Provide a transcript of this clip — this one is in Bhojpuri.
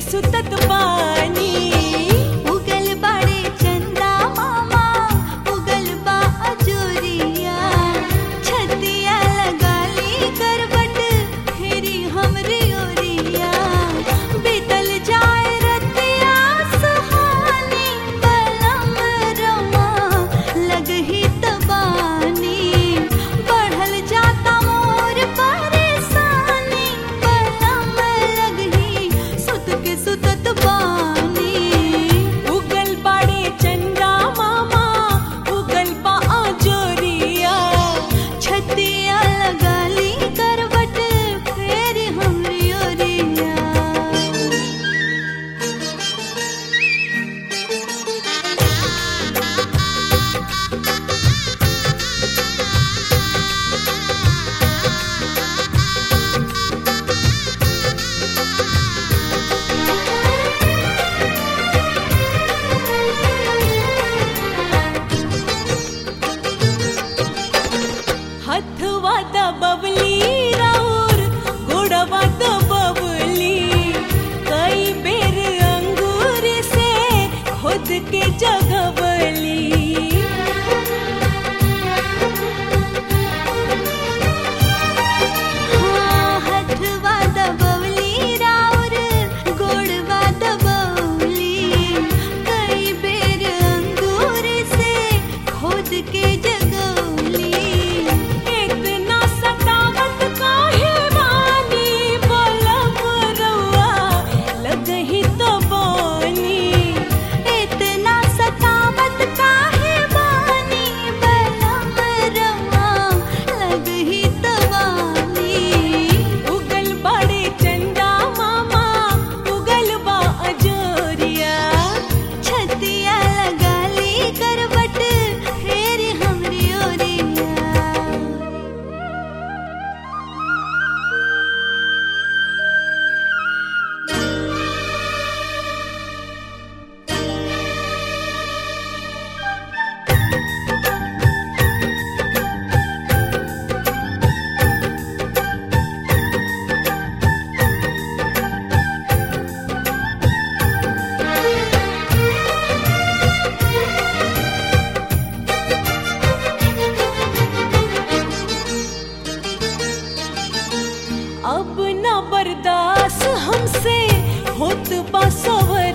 सुतत बानी। उगल बाड़े चंदा मामा उगल बा अजोरिया, छतिया लगाली करवट फेरी हमरी ओरिया। बीतल जाए रतिया सुहानी बलम रमा लगही तबानी। बढ़ल जाता मोर परेशानी बलम लगही सुत के सुतत बानी। उगल बाड़े चंदा मामा उगल बा अजोरिया, छतिया लगाली करवट फेरी हमरी ओरिया। हथवा दबवली राउर गोड़वा दबवली। कई बेर अंगूर से खुद के जगवली। हाँ, हथवा दबवली राउर गोड़वा दबवली। कई बेर अंगूर से खोद के जगवली। इतना सतावत काहे बानी बलम रउआ लगही तो बानी। इतना सतावत काहे बानी बलम रमा लगही तबानी। उगल बाड़े चंदा मामा उगल बा अजोरिया, छतिया लगाली करवट फेरी हमरी ओरिया। अब न बर्दाश्त हमसे होत बा सवर